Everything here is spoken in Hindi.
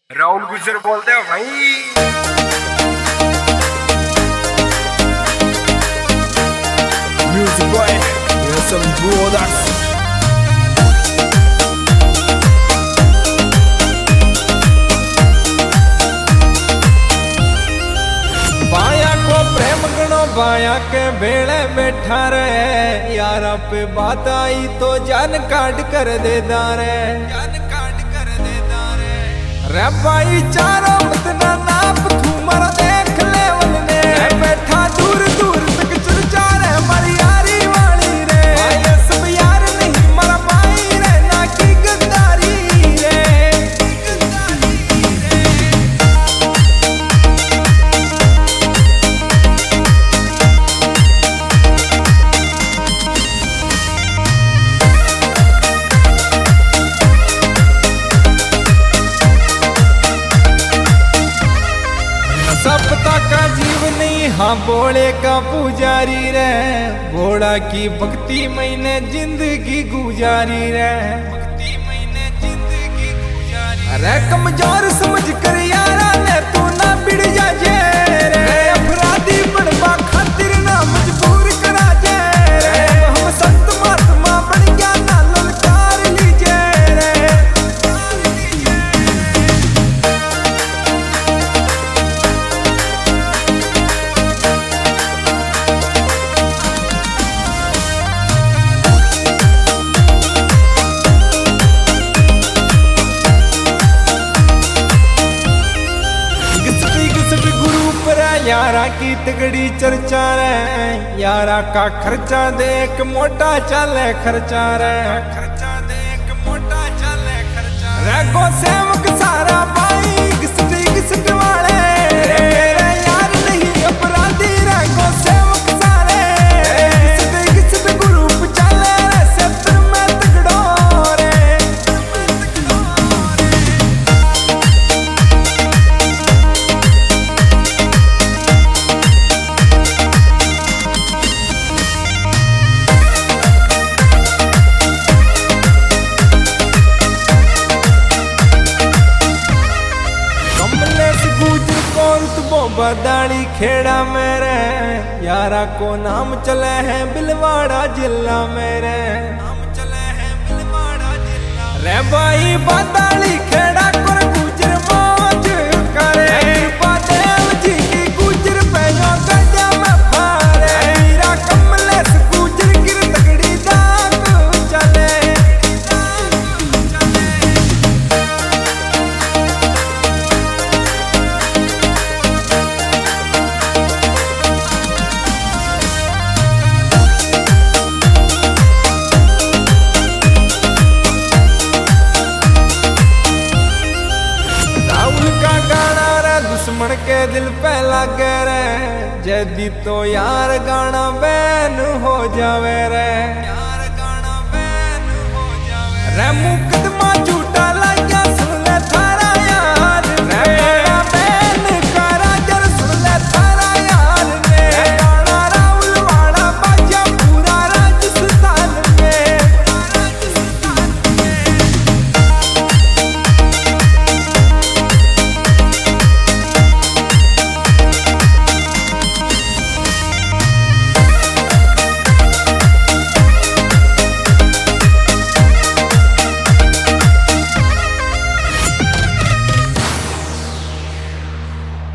राहुल गुजर बोलते हो भाई। Music boy, you're some brothers. बाया को प्रेम गणो बाया के भेड़े बैठा रहे, यारा पे बात आई तो जान काट कर दे दारे, रे भाई चारों मत ना नाप तू मर देख ले वलने, बैठा दूर दूर तक चर्चा रे मारी यारी वाली रे, ये सब यार नहीं मर पाई रे ना की गद्दारी रे। सपता का जीव नहीं हाँ बोले का पुजारी रे, घोड़ा की भक्ति मैंने जिंदगी गुजारी रे, अरे कमजोर समझ कर यारा ने तू ना बिड़ जा जे रे, अपराधी बनवा खातिर ना मजबूर करा जे रे, हम संत महात्मा बन गया ना ललकार लीजे रे। यारा की तगड़ी चर्चा रे, यारा का खर्चा देख मोटा चले खर्चा रे, रे गो सेवक सारा भाई घिसट वाले, मेरे यार नहीं अपराधी रे गो सेवक सारे, घिसट ग्रुप चले रे क्षेत्र में तगड़ो रे। बदाली खेड़ा मेरे, यारा को नाम चले हैं बिलवाड़ा जिला मेरे, रे भाई बदाली खेड़ा कर गुजर मौज करे, देव जी की गुजर पैनो गजा में फारे, मीरा कमलेश गुजर गिर तगड़ी दाग चले। दुश्मन के दिल पे लगे रे, जदी तो यार गाना बैन हो जावे रे, रे मुख